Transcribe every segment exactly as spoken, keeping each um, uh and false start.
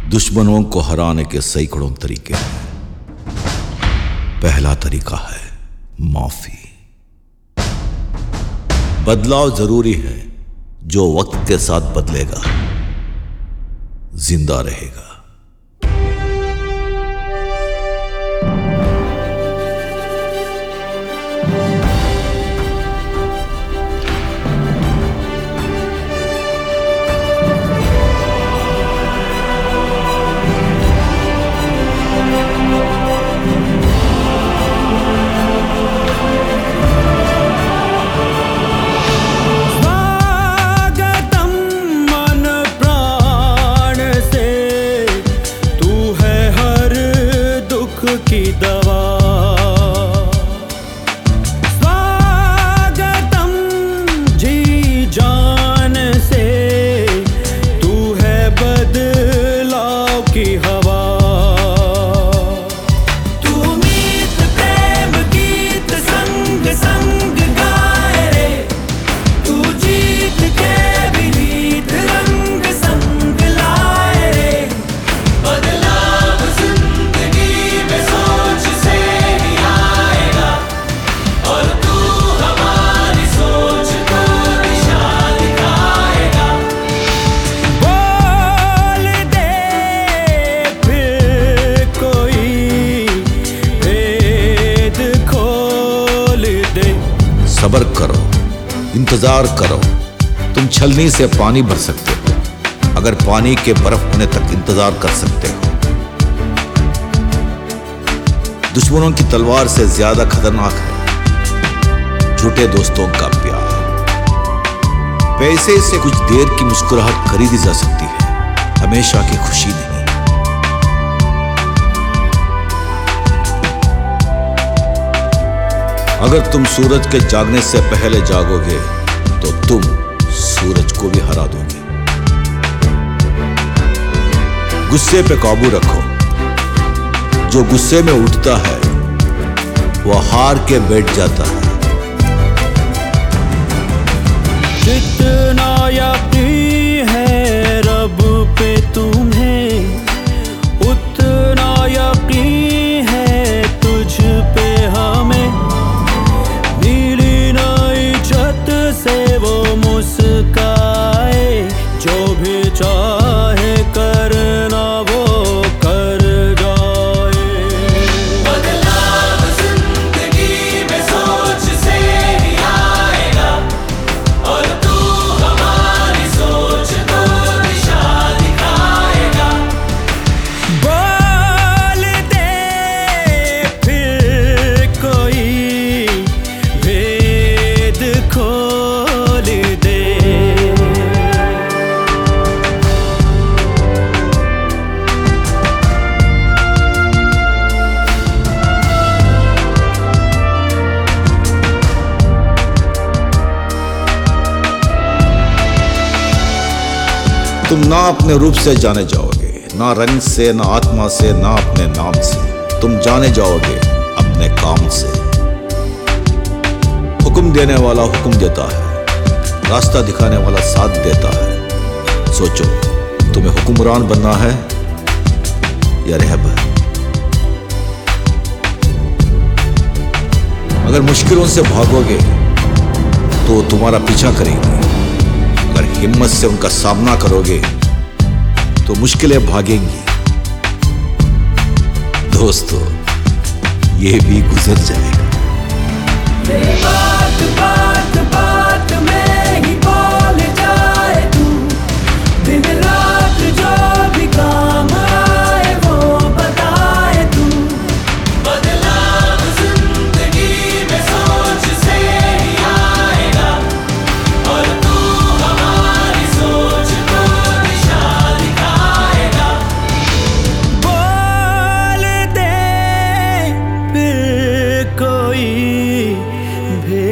दुश्मनों को हराने के सैकड़ों तरीके हैं। पहला तरीका है माफी। बदलाव जरूरी है, जो वक्त के साथ बदलेगा जिंदा रहेगा। की दवा स्वागतम जी जान से, तू है बदलाव की हवा। तू मीत प्रेम गीत संग संग गाए रे, तू जीत के भी नीत रंग संग लाए रे। बदलाव जिंदगी में सोच से ही आएगा, और तू हमारी सोच को दिशा दिखाएगा। बोल दे फिर कोई भेद खोल दे। सब्र करो, इंतजार करो। तुम छलनी से पानी भर सकते हो, अगर पानी के बर्फ होने तक इंतजार कर सकते हो। दुश्मनों की तलवार से ज्यादा खतरनाक है झूठे दोस्तों का प्यार। पैसे से कुछ देर की मुस्कुराहट खरीदी जा सकती है, हमेशा की खुशी नहीं। अगर तुम सूरज के जागने से पहले जागोगे तो तुम सूरज को भी हरा दोगे। गुस्से पे काबू रखो, जो गुस्से में उठता है वो हार के बैठ जाता है। जितना यकीन है रब पे तुम्हें, उतना यकीन है तुझ पे हमें। नीली नई छत से वो मुस्काए, जो भी चाहे करना वो कर जाए। बदलाव जिंदगी में सोच से ही आएगा, और तू हमारी सोच को दिशा दिखाएगा। बोल दे फिर कोई भेद खोल दे। तुम ना अपने रूप से जाने जाओगे, ना रंग से, ना आत्मा से, ना अपने नाम से। तुम जाने जाओगे अपने काम से। हुक्म देने वाला हुक्म देता है, रास्ता दिखाने वाला साथ देता है। सोचो, तुम्हें हुक्मरान बनना है या रहबर? अगर मुश्किलों से भागोगे तो तुम्हारा पीछा करेंगे, अगर हिम्मत से उनका सामना करोगे तो मुश्किलें भागेंगी। दोस्तों, ये भी गुजर जाएगा। बात बात बात में ही बोल जाए तू, दिन रात जो भी काम आए वो बताए तू। बदलाव जिंदगी में सोच से ही आएगा, और तू हमारी सोच को दिशा दिखाएगा। बोल दे फिर कोई भेद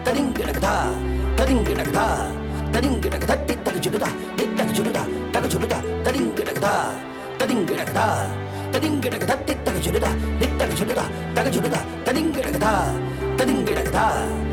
தடிங்கிடகதா தடிங்கிடகதா தடிங்கிடகதா தித்தக சுடுதா தித்தக சுடுதா தக சுடுதா தடிங்கிடகதா தடிங்கிடகதா தடிங்கிடகதா தித்தக சுடுதா தித்தக சுடுதா தக சுடுதா தடிங்கிடகதா தடிங்கிடகதா